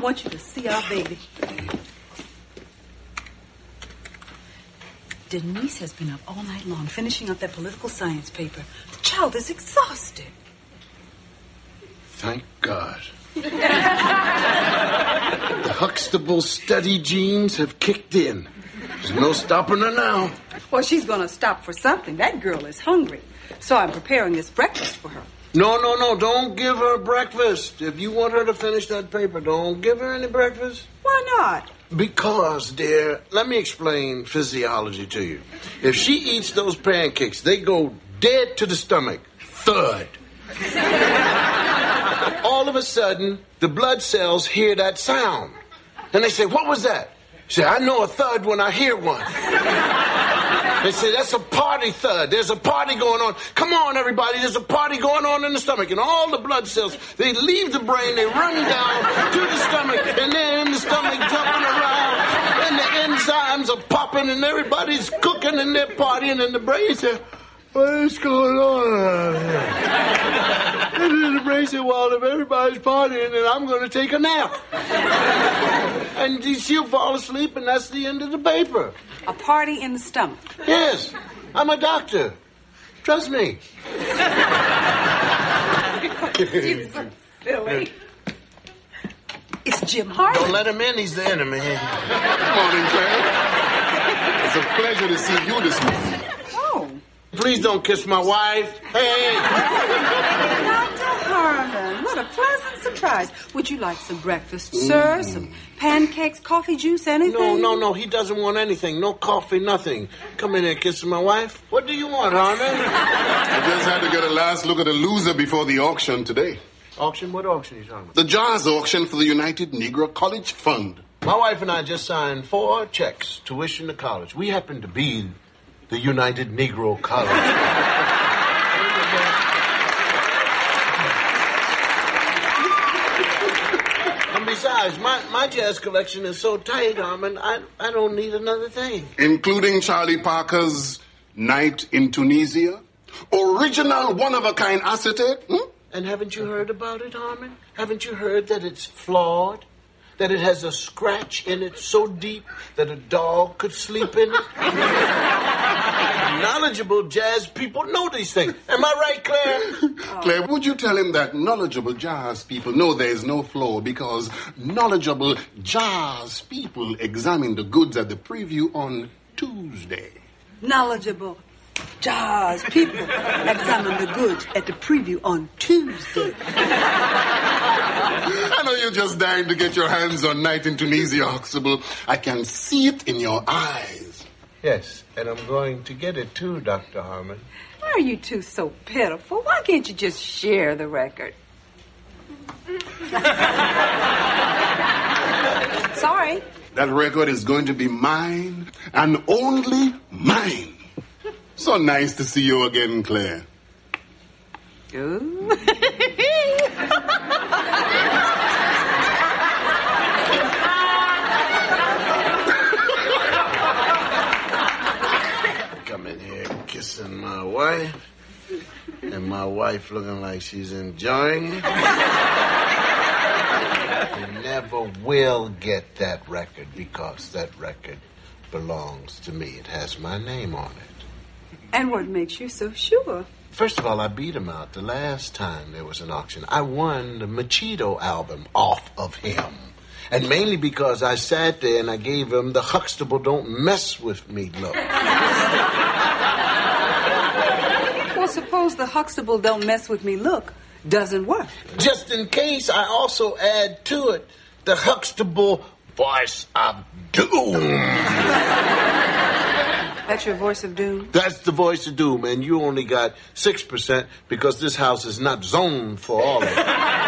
want you to see our baby. Denise has been up all night long finishing up that political science paper. The child is exhausted. Thank God. The Huxtable study genes have kicked in. There's no stopping her now. Well, she's going to stop for something. That girl is hungry. So I'm preparing this breakfast for her. No. Don't give her breakfast. If you want her to finish that paper, don't give her any breakfast. Why not? Because, dear, let me explain physiology to you. If she eats those pancakes, they go dead to the stomach. Thud. All of a sudden, the blood cells hear that sound. And they say, what was that? Say, I know a thud when I hear one. They say, that's a party thud. There's a party going on. Come on, everybody. There's a party going on in the stomach. And all the blood cells, they leave the brain, they run down to the stomach, and they're in the stomach jumping around. And the enzymes are popping, and everybody's cooking, and they're partying, and the brain says, what is going on out here? And then the brain said, well, if everybody's partying, then I'm going to take a nap. And she'll fall asleep, and that's the end of the paper. A party in the stomach. Yes, I'm a doctor. Trust me. You're so silly. It's Jim Hardy. Don't let him in, he's the enemy. Morning, Claire. It's a pleasure to see you this morning. Oh. Please don't kiss my wife. Hey! Dr. Harmon, what a pleasant surprise. Would you like some breakfast, sir? Some pancakes, coffee, juice, anything? No. He doesn't want anything. No coffee, nothing. Come in here kissing my wife. What do you want, Harmon? I just had to get a last look at the loser before the auction today. Auction? What auction are you talking about? The jazz auction for the United Negro College Fund. My wife and I just signed 4 checks tuition to college. We happen to be the United Negro College. And besides, my jazz collection is so tight, Harmon, I don't need another thing. Including Charlie Parker's Night in Tunisia? Original one-of-a-kind acetate? And haven't you heard about it, Harmon? Haven't you heard that it's flawed? That it has a scratch in it so deep that a dog could sleep in it? Knowledgeable jazz people know these things. Am I right, Claire? Claire, would you tell him that knowledgeable jazz people know there is no flaw because knowledgeable jazz people examine the goods at the preview on Tuesday? Knowledgeable jazz people examine the goods at the preview on Tuesday. I know you're just dying to get your hands on Night in Tunisia, Huxtable. I can see it in your eyes. Yes, and I'm going to get it too, Dr. Harmon. Why are you two so pitiful? Why can't you just share the record? Sorry. That record is going to be mine and only mine. So nice to see you again, Claire. Ooh. Come in here kissing my wife, and my wife looking like she's enjoying it. You never will get that record because that record belongs to me. It has my name on it. And what makes you so sure? First of all, I beat him out the last time there was an auction. I won the Machito album off of him. And mainly because I sat there and I gave him the Huxtable don't mess with me look. Well, suppose the Huxtable don't mess with me look doesn't work. Just in case, I also add to it the Huxtable voice of doom. That's your voice of doom? That's the voice of doom, and you only got 6% because this house is not zoned for all of it.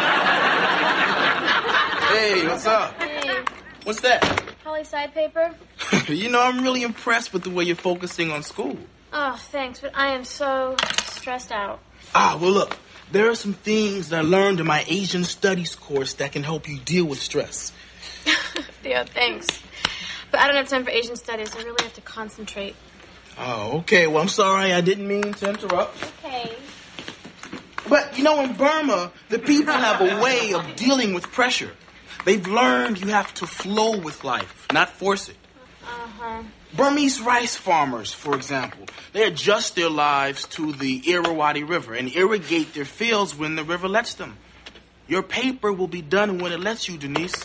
Hey, what's up? Hey, What's that? Holly side paper? You know, I'm really impressed with the way you're focusing on school. Oh, thanks, but I am so stressed out. Well, look, there are some things that I learned in my Asian Studies course that can help you deal with stress. Yeah, thanks. But I don't have time for Asian studies. I really have to concentrate. Oh, okay. Well, I'm sorry. I didn't mean to interrupt. Okay. But, you know, in Burma, the people have a way of dealing with pressure. They've learned you have to flow with life, not force it. Uh-huh. Burmese rice farmers, for example, they adjust their lives to the Irrawaddy River and irrigate their fields when the river lets them. Your paper will be done when it lets you, Denise.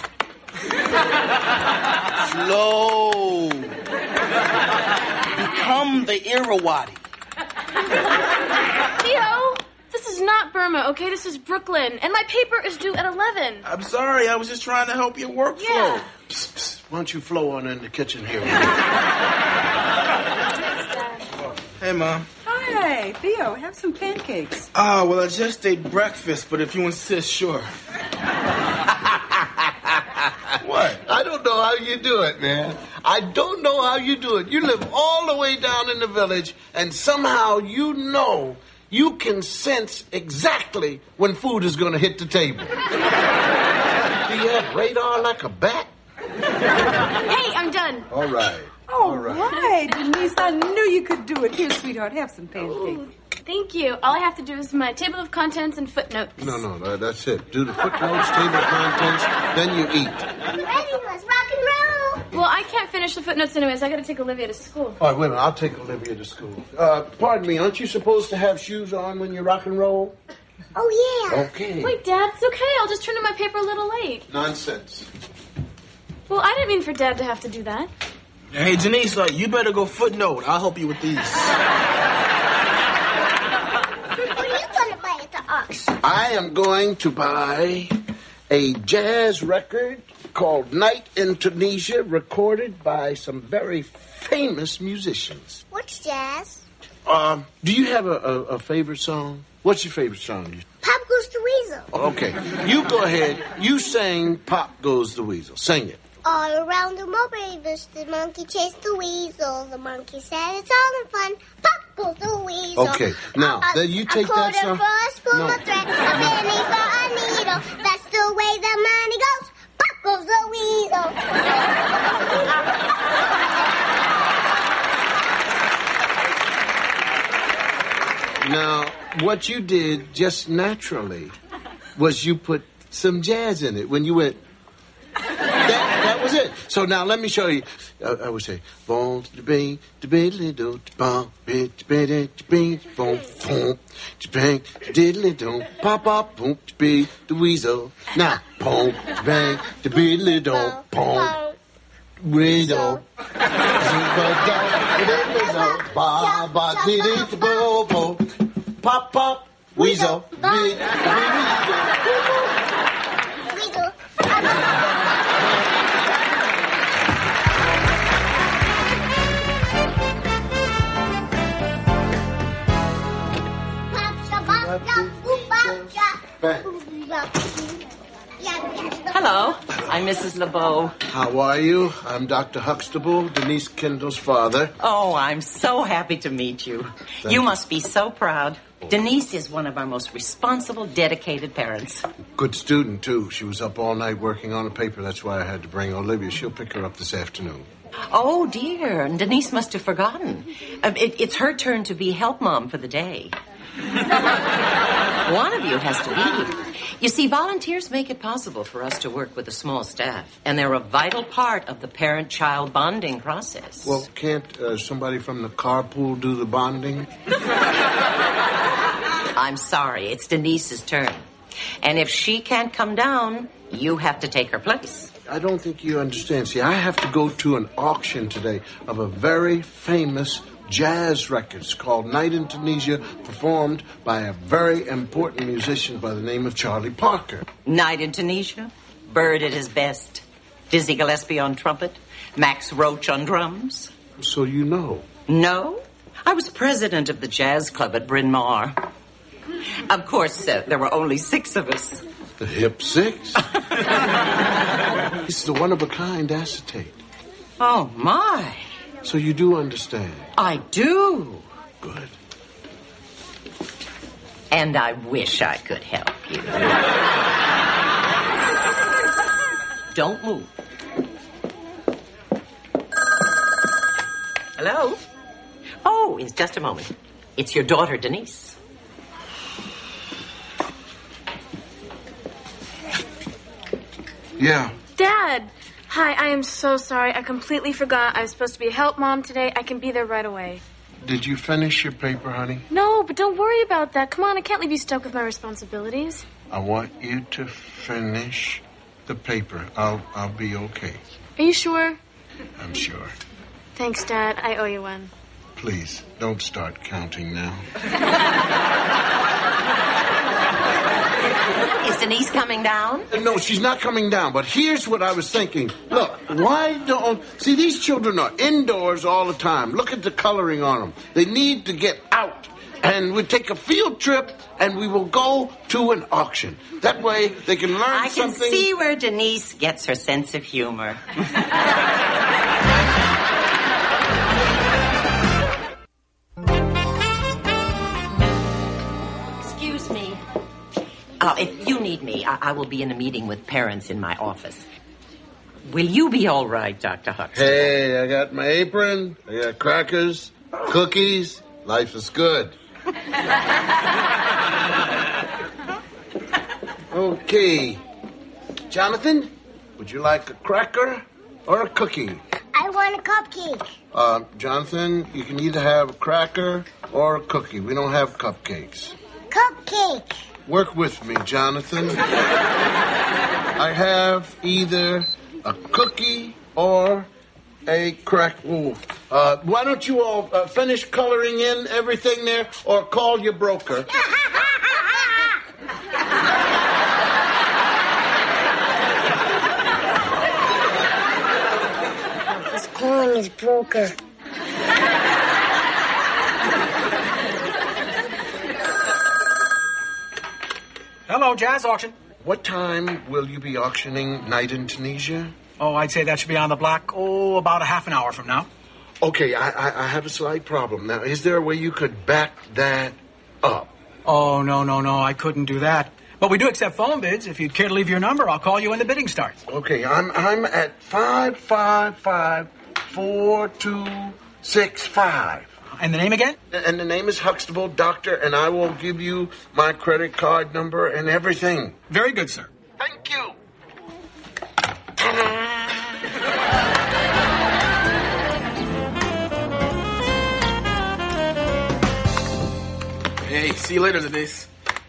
Flow. Become the Irrawaddy. Theo, this is not Burma, okay? This is Brooklyn. And my paper is due at 11. I'm sorry, I was just trying to help your workflow. Yeah. Psst, psst. Why don't you flow on in the kitchen here? Hey, Mom. Hi, Theo, have some pancakes. Well, I just ate breakfast, but if you insist, sure. What? I don't know how you do it, man. I don't know how you do it. You live all the way down in the village, and somehow you know you can sense exactly when food is going to hit the table. Do you have radar like a bat? Hey, I'm done. All right. All right, Denise, I knew you could do it. Here, sweetheart, have some pancakes. Ooh, thank you. All I have to do is my table of contents and footnotes. No, that's it. Do the footnotes, table of contents, then you eat. I'm ready. Let's rock and roll. Well, I can't finish the footnotes anyways. I got to take Olivia to school. All right, wait a minute. I'll take Olivia to school. Pardon me, aren't you supposed to have shoes on when you rock and roll? Oh, yeah. Okay. Wait, Dad, it's okay. I'll just turn in my paper a little late. Nonsense. Well, I didn't mean for Dad to have to do that. Hey, Denise, you better go footnote. I'll help you with these. What are you going to buy at the auction? I am going to buy a jazz record called Night in Tunisia, recorded by some very famous musicians. What's jazz? Do you have a favorite song? What's your favorite song? Pop Goes the Weasel. Okay, you go ahead. You sing Pop Goes the Weasel. Sing it. All around the mulberry bush, the monkey chased the weasel. The monkey said it's all in fun. Pop goes the weasel. Okay, now, then you take that song. A quarter for a spoon No. of thread, a penny for a needle. That's the way the money goes. Pop goes the weasel. Now, what you did just naturally was you put some jazz in it when you went. That was it. So now let me show you. I would say, boom, bing, diddly do, bum, bitch, bitty, bing, boom, boom, bang, diddly do, pop, pop, boom, be the weasel. Now, boom, bang, diddly do, boom, weasel. Ba ba diddy bo bo, pop pop, weasel, big Weasel. Hello, I'm Mrs. LeBeau. How are you? I'm Dr. Huxtable, Denise Kendall's father. Oh, I'm so happy to meet you. You must be so proud. Denise is one of our most responsible, dedicated parents. Good student, too. She was up all night working on a paper. That's why I had to bring Olivia. She'll pick her up this afternoon. Oh, dear. And Denise must have forgotten. It's her turn to be help mom for the day. One of you has to be here. You see, volunteers make it possible for us to work with a small staff, and they're a vital part of the parent-child bonding process. Well, can't somebody from the carpool do the bonding? I'm sorry, it's Denise's turn. And if she can't come down, you have to take her place. I don't think you understand. See, I have to go to an auction today of a very famous jazz record. It's called Night in Tunisia, performed by a very important musician by the name of Charlie Parker. Night in Tunisia, Bird at his best, Dizzy Gillespie on trumpet, Max Roach on drums. So you know. No, I was president of the jazz club at Bryn Mawr. Of course, there were only 6 of us. The Hip 6? This is a one-of-a-kind acetate. Oh, my. So you do understand? I do. Good. And I wish I could help you. Don't move. Hello? Oh, it's just a moment. It's your daughter, Denise. Yeah. Dad! Hi, I am so sorry. I completely forgot I was supposed to be a help mom today. I can be there right away. Did you finish your paper, honey? No, but don't worry about that. Come on, I can't leave you stuck with my responsibilities. I want you to finish the paper. I'll be okay. Are you sure? I'm sure. Thanks, Dad. I owe you one. Please, don't start counting now. Is Denise coming down? No, she's not coming down, but here's what I was thinking. Look, why don't... See, these children are indoors all the time. Look at the coloring on them. They need to get out. And we'll take a field trip, and we will go to an auction. That way, they can learn something... I can see where Denise gets her sense of humor. Excuse me. If you need me, I will be in a meeting with parents in my office. Will you be all right, Dr. Huxtable? Hey, I got my apron. I got crackers, cookies. Life is good. Okay. Jonathan, would you like a cracker or a cookie? I want a cupcake. Jonathan, you can either have a cracker or a cookie. We don't have cupcakes. Cupcake. Work with me, Jonathan. I have either a cookie or a cracker. Why don't you all finish coloring in everything there or call your broker? He's calling his broker. Hello, Jazz Auction. What time will you be auctioning Night in Tunisia? Oh, I'd say that should be on the block, about a half an hour from now. Okay, I have a slight problem. Now, is there a way you could back that up? Oh, no, I couldn't do that. But we do accept phone bids. If you'd care to leave your number, I'll call you when the bidding starts. Okay, I'm at 555-4265. And the name again? And the name is Huxtable, Doctor, and I will give you my credit card number and everything. Very good, sir. Thank you. Hey, see you later, Denise.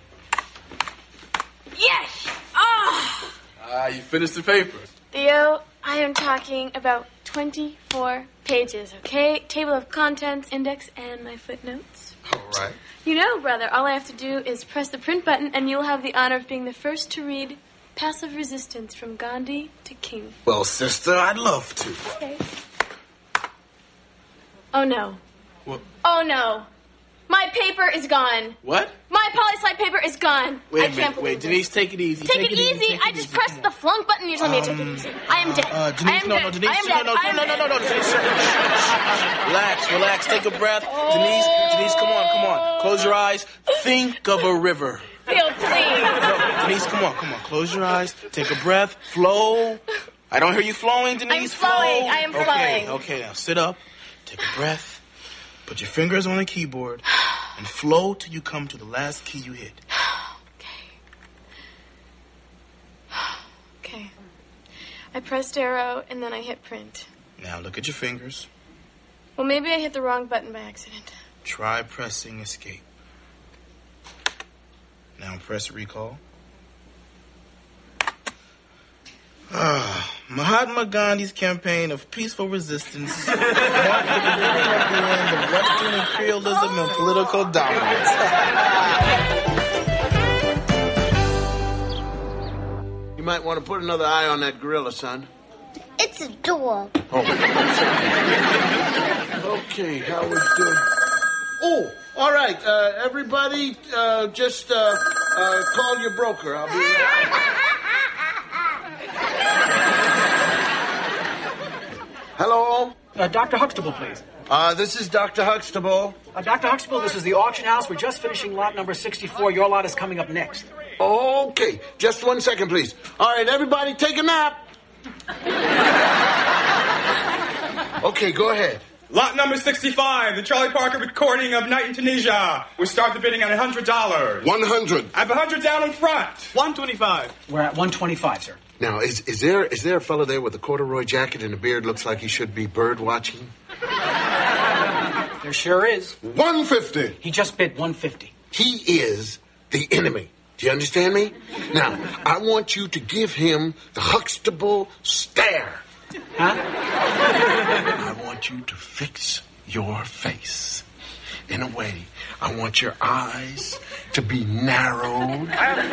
Yes! You finished the paper. Theo, I am talking about 24 pages, okay? Table of contents, index, and my footnotes. All right. You know, brother, all I have to do is press the print button, and you'll have the honor of being the first to read Passive Resistance from Gandhi to King. Well, sister, I'd love to. Okay. Oh, no. What? Oh, no. My paper is gone. What? My poly-slide paper is gone. Wait I a can't minute. believe Wait, Denise, take it easy. Take it easy. I just pressed the flunk button. You're telling me to take it easy. I am dead. Denise, I am no, dead. no, Denise, I am dead. no, Denise. Relax, take a breath. Denise, come on. Close your eyes. Think of a river. Theo, please. No, Denise, come on. Close your eyes. Take a breath. Flow. I don't hear you flowing, Denise. I'm flowing. I am flowing. Okay, now sit up. Take a breath. Put your fingers on the keyboard and flow till you come to the last key you hit. Okay. I pressed arrow and then I hit print. Now look at your fingers. Well, maybe I hit the wrong button by accident. Try pressing escape. Now press recall. Mahatma Gandhi's campaign of peaceful resistance marked the beginning of the end of Western imperialism and political dominance. You might want to put another eye on that gorilla, son. It's a dog. Oh. Okay, how we doing? Oh, all right. Everybody, just call your broker. I'll be right. Hello? Dr. Huxtable, please. This is Dr. Huxtable. Dr. Huxtable, this is the auction house. We're just finishing lot number 64. Your lot is coming up next. Okay, just 1 second, please. All right, everybody, take a nap. Okay, go ahead. Lot number 65, the Charlie Parker recording of Night in Tunisia. We start the bidding at $100. 100. I have 100 down in front. 125. We're at 125, sir. Now, is there a fellow there with a corduroy jacket and a beard looks like he should be bird watching? There sure is. 150. He just bid 150. He is the enemy. Do you understand me? Now, I want you to give him the Huxtable stare. Huh? I want you to fix your face. In a way, I want your eyes to be narrowed.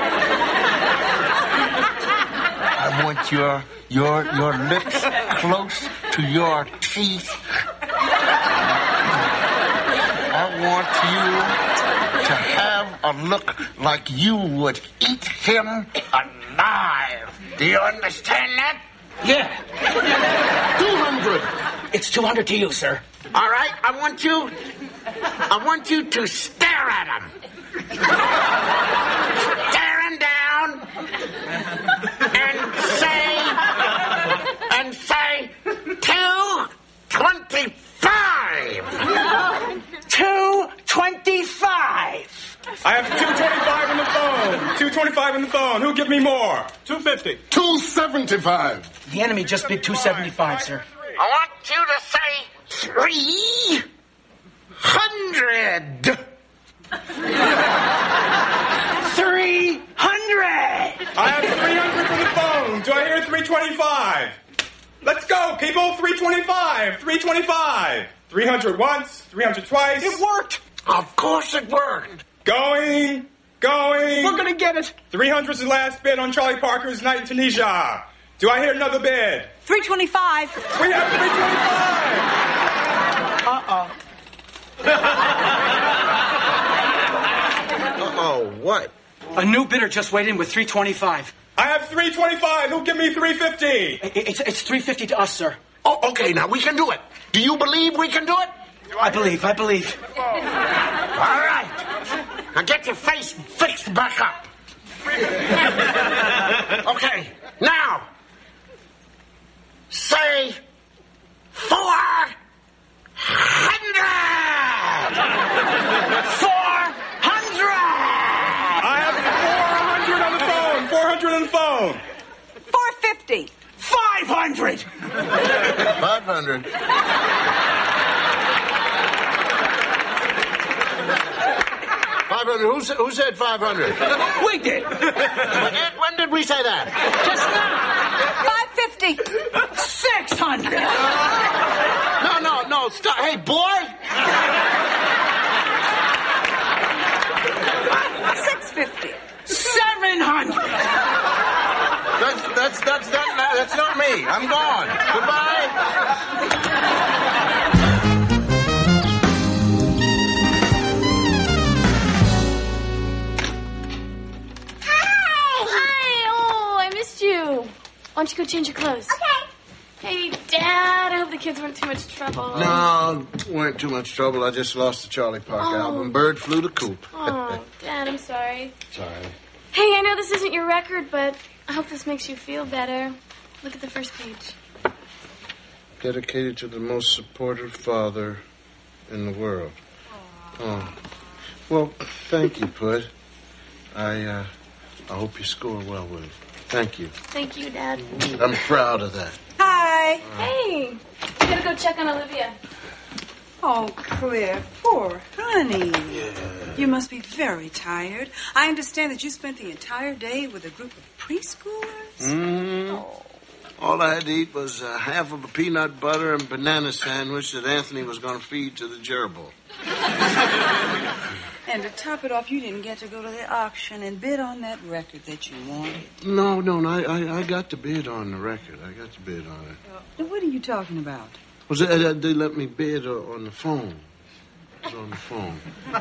I want your lips close to your teeth. I want you to have a look like you would eat him alive. Do you understand that? Yeah. 200. It's 200 to you, sir. All right, I want you to stare at him. Staring down and say 225. 225. I have 225 on the phone. 225 on the phone. Who'll give me more? 250. 275. The enemy just bid 275, sir. I want you to say 300. 300. I have 300 on the phone. Do I hear 325? Let's go, people. 325. 325. 300 once. 300 twice. It worked. Of course it worked. Going. We're going to get it. 300 is the last bid on Charlie Parker's Night in Tunisia. Do I hear another bid? 325. We have 325. Uh-oh, what? A new bidder just weighed in with 325. I have 325. Who'll give me 350? It's 350 to us, sir. Oh, okay, now we can do it. Do you believe we can do it? I believe. All right. Now get your face fixed back up. Okay, now, say 400! 400! I have 400 on the phone. 400 on the phone. 450. 500. 500. 500. Who said 500? We did. When did we say that? Just now. 550. 600. No, stop. Hey, boy. 650. 700. That's not me. I'm gone. Goodbye. Why don't you go change your clothes? Okay. Hey, Dad, I hope the kids weren't too much trouble. No, weren't too much trouble. I just lost the Charlie Parker album. Bird flew the coop. Oh, Dad, I'm sorry. Sorry. Hey, I know this isn't your record, but I hope this makes you feel better. Look at the first page. Dedicated to the most supportive father in the world. Oh. Well, thank you, Pud. I hope you score well with it. Thank you. Thank you, Dad. I'm proud of that. Hi. Hey, I gotta go check on Olivia. Oh, Cliff, poor honey. Yeah. You must be very tired. I understand that you spent the entire day with a group of preschoolers. Mm-hmm. Oh. All I had to eat was half of a peanut butter and banana sandwich that Anthony was going to feed to the gerbil. And to top it off, you didn't get to go to the auction and bid on that record that you wanted. No, I got to bid on the record. I got to bid on it. What are you talking about? Was it, they let me bid on the phone. It was on the phone.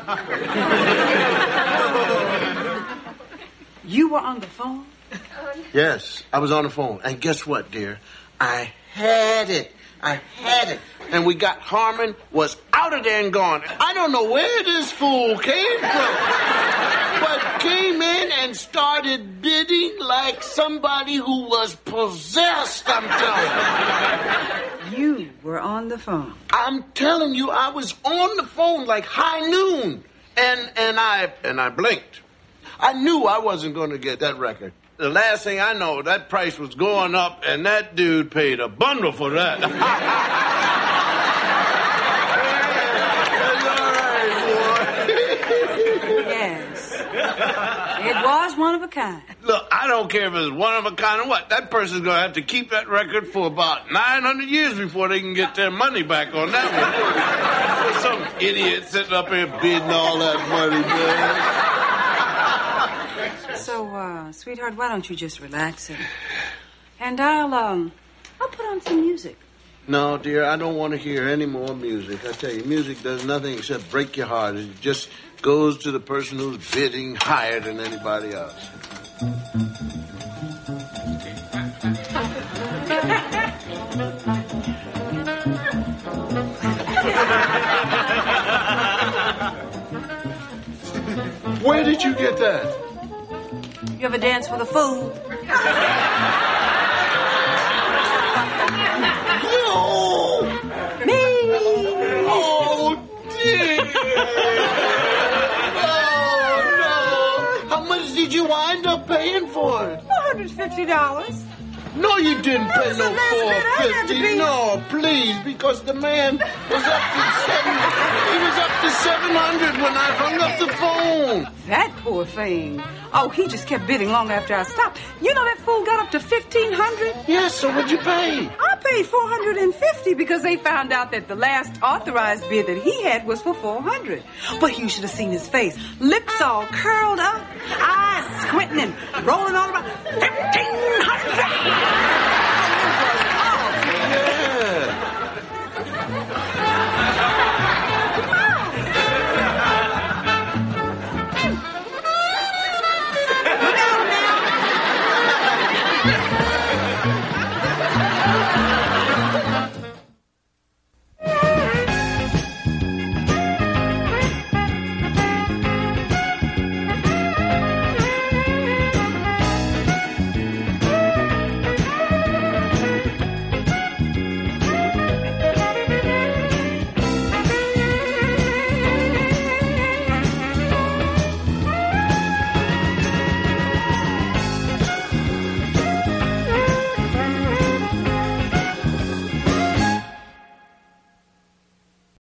You were on the phone? Yes, I was on the phone. And guess what, dear? I had it. And we got Harmon was out of there and gone. I don't know where this fool came from, but came in and started bidding like somebody who was possessed, I'm telling you. You were on the phone. I'm telling you, I was on the phone like high noon, and I blinked. I knew I wasn't going to get that record. The last thing I know, that price was going up, and that dude paid a bundle for that. Yes. It was one of a kind. Look, I don't care if it's one of a kind or what. That person's going to have to keep that record for about 900 years before they can get their money back on that one. Some idiot sitting up here bidding all that money, man. So, sweetheart, why don't you just relax and I'll put on some music. No, dear, I don't want to hear any more music. I tell you, music does nothing except break your heart. It just goes to the person who's bidding higher than anybody else. Where did you get that? You ever dance with a fool? No! Me! Oh, dear! Oh, no! How much did you wind up paying for it? $450. No, you didn't pay was no the last bid I had to $450. be. No, please, because the man was up to $700 when I hung up the phone. That poor thing. Oh, he just kept bidding long after I stopped. You know that fool got up to $1,500? Yes, so what'd you pay? I paid $450 because they found out that the last authorized bid that he had was for $400. But you should have seen his face. Lips all curled up, eyes squinting and rolling all around. $1,500!